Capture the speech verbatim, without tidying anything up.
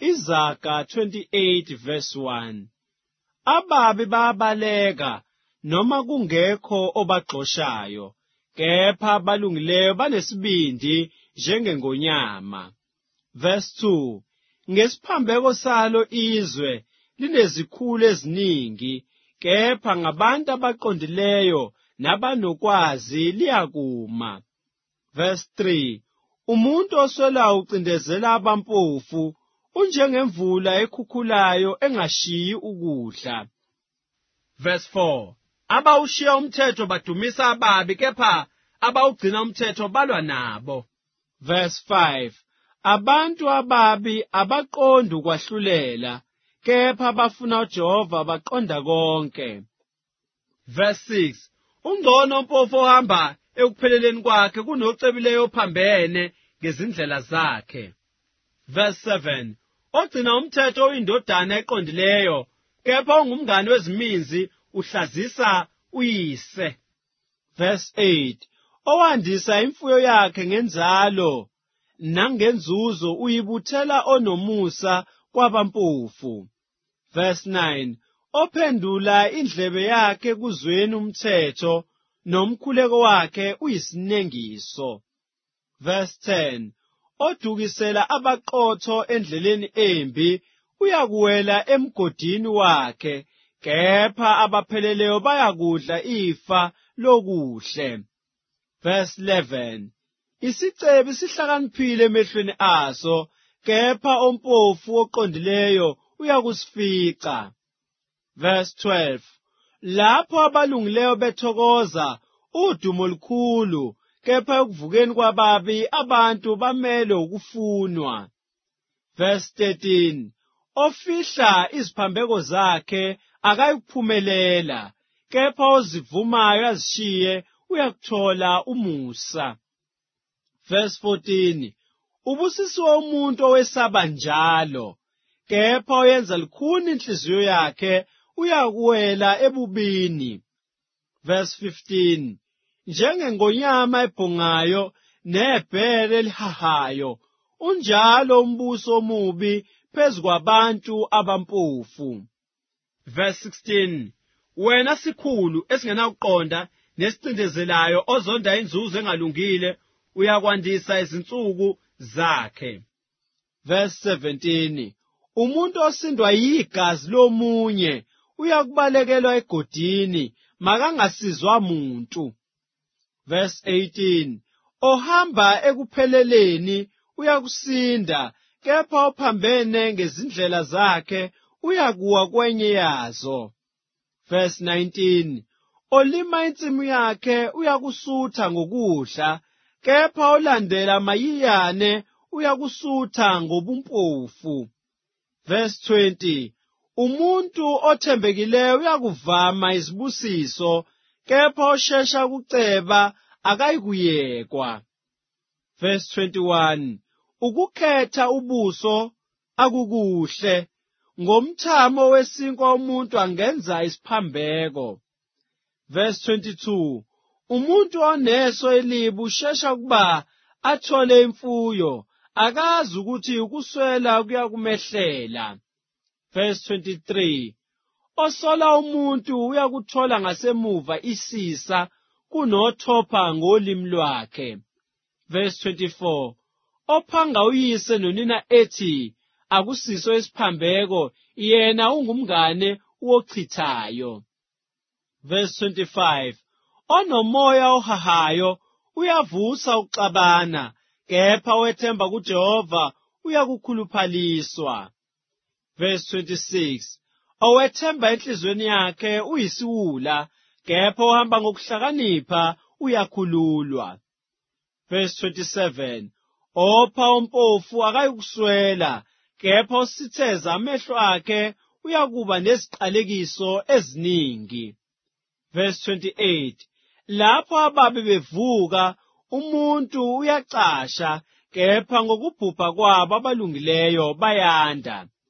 Izaga twenty-eight verse one. Ababi bayabaleka noma kungekho obaxoshayo, kepha abalungileyo banesibindi njengengonyama. Verse two. Ngesiphambeko salo izwe linezikhulu eziningi, kepha ngabantu abaqondileyo nabanokwazi liyakuma. Verse three. Umuntu oswelayo ucindezela abampofu, unjengemvula ekhukhulayo engashiyi ukudla. Verse four. Abawushiya umthetho badumisa ababi, kepha abawugcina umthetho balwa nabo. Verse five. Abantu ababi abaqondi ukwahlulela, kepha abafuna uJehova baqonda konke. Verse six. Ungcono umpofu ohamba ekupheleleni kwakhe kunocebileyo ophambene ngezindlela zakhe. Verse seven. Ogcina umthetho uyindodana eqondileyo, kepha ongumngane weziminzi uhlazisa uyise. Verse eight. Owandisa imfuyo yakhe ngenzalo nangenzuzo uyibuthela onomusa kwabampofu. Verse nine. Ophendula indlebe yakhe kuzweni umthetho, nomkhuleko wakhe uyisinengiso. Verse ten. Odukisela abaqotho endleleni embi uyakuwela emgodini wakhe, kepha abapheleleyo bayakudla ifa lokuhle. Verse eleven. Isicebi sihlakaniphile emehlweni aso, kepha ompofu oqondileyo uyakusifica. Verse twelve. Lapho abalungileyo bethokoza udumo olukhulu, kepha ekuvukeni kwababi abantu bamele ukufunwa. Verse thirteen. Ofihla iziphambeko zakhe akayikuphumelela, kepha ozivumayo azishiye uyakuthola umusa. Verse fourteen. Ubusisiwe umuntu owesaba njalo, kepha oyenza lukhuni inhliziyo yakhe uyakuwela ebubini. Verse fifteen. Njengengonyama ebhongayo nebhere elihahayo, unjalo umbuso omubi phezu kwabantu abampofu. Verse sixteen. Wena sikhulu esingenakuqonda nesicindezelayo ozonda inzuzo engalungile, uyakwandisa izinsuku zakhe. Verse seventeen. Umuntu osindwa yigazi lomunye uyakubalekelwa egodini, makangasizwa muntu. Verse eighteen. Ohamba ekupheleleni uyakusinda, kepha ophambene ngezindlela zakhe uyakuwa kwenye yazo. Verse nineteen. Olima insimu yakhe uyakusutha ngokudla, kepha olandela amayiyane uyakusutha ngobumpofu. Verse twenty. Umuntu othembekileyo uyakuvama izibusiso, kepha oshesha ukuceba akayikuyekwa. Verse twenty-one. Ukukhetha ubuso akukuhle, ngomthamo wesinkwa umuntu angenza isiphambeko. Verse twenty-two. Umuntu oneso elibi ushesha ukuba athole imfuyo, akazi ukuthi ukuswela kuyakumehlela. Verse twenty-three. Osola umuntu uyakuthola ngasemuva isisa kunothopha ngolimi lwakhe. Verse twenty-four. Ophanga uyise nonina ethi akusiso isiphambeko, yena ungumngane wochithayo. Verse twenty-five. Onomoya ohahayo uyavusa ukuxabana, kepha wethemba kuJehova uyakukhuluphaliswa. Verse twenty-six. Owethemba enhlizweni yakhe uyisiwula, kepha ohamba ngokuhlakanipha uyakhululwa. Verse twenty-seven. Opha ompofu akayikuswela, kepha ositheza amehlo akhe uyakuba neziqalekiso eziningi. Verse twenty-eight. Lapho ababi bevuka umuntu uyacasha, kepha ngokubhubha kwabo abalungileyo bayanda.